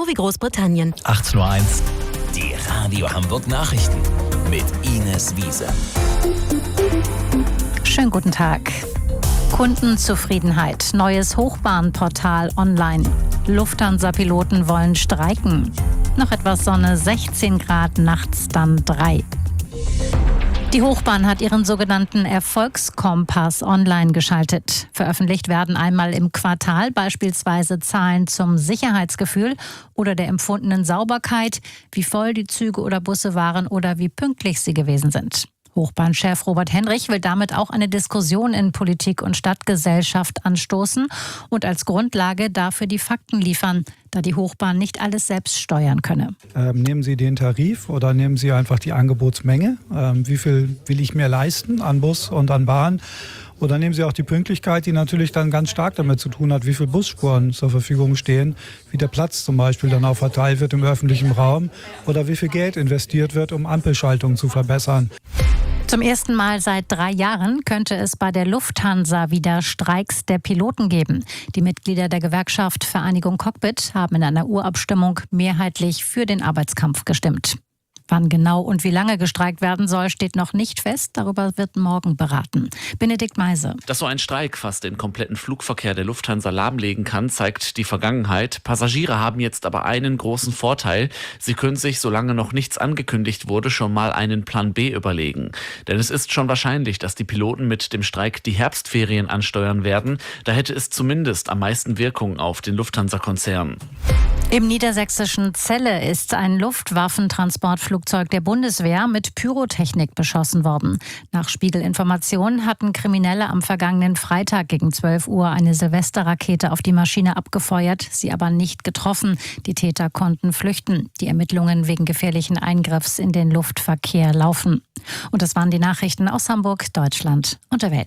wie Großbritannien. 18.01 Uhr. Die Radio Hamburg Nachrichten mit Ines Wiese. Schönen guten Tag. Kundenzufriedenheit. Neues Hochbahnportal online. Lufthansa-Piloten wollen streiken. Noch etwas Sonne, 16 Grad, nachts dann 3. Die Hochbahn hat ihren sogenannten Erfolgskompass online geschaltet. Veröffentlicht werden einmal im Quartal beispielsweise Zahlen zum Sicherheitsgefühl oder der empfundenen Sauberkeit, wie voll die Züge oder Busse waren oder wie pünktlich sie gewesen sind. Hochbahnchef Robert Henrich will damit auch eine Diskussion in Politik und Stadtgesellschaft anstoßen und als Grundlage dafür die Fakten liefern, da die Hochbahn nicht alles selbst steuern könne. Nehmen Sie den Tarif oder nehmen Sie einfach die Angebotsmenge? Wie viel will ich mir leisten an Bus und an Bahn? Oder nehmen Sie auch die Pünktlichkeit, die natürlich dann ganz stark damit zu tun hat, wie viele Busspuren zur Verfügung stehen, wie der Platz zum Beispiel dann auch verteilt wird im öffentlichen Raum oder wie viel Geld investiert wird, um Ampelschaltungen zu verbessern. Zum ersten Mal seit 3 Jahren könnte es bei der Lufthansa wieder Streiks der Piloten geben. Die Mitglieder der Gewerkschaft Vereinigung Cockpit haben in einer Urabstimmung mehrheitlich für den Arbeitskampf gestimmt. Wann genau und wie lange gestreikt werden soll, steht noch nicht fest. Darüber wird morgen beraten. Benedikt Meise. Dass so ein Streik fast den kompletten Flugverkehr der Lufthansa lahmlegen kann, zeigt die Vergangenheit. Passagiere haben jetzt aber einen großen Vorteil. Sie können sich, solange noch nichts angekündigt wurde, schon mal einen Plan B überlegen. Denn es ist schon wahrscheinlich, dass die Piloten mit dem Streik die Herbstferien ansteuern werden. Da hätte es zumindest am meisten Wirkung auf den Lufthansa-Konzern. Im niedersächsischen Celle ist ein Luftwaffentransportflugzeug der Bundeswehr mit Pyrotechnik beschossen worden. Nach Spiegelinformationen hatten Kriminelle am vergangenen Freitag gegen 12 Uhr eine Silvesterrakete auf die Maschine abgefeuert, sie aber nicht getroffen. Die Täter konnten flüchten. Die Ermittlungen wegen gefährlichen Eingriffs in den Luftverkehr laufen. Und das waren die Nachrichten aus Hamburg, Deutschland und der Welt.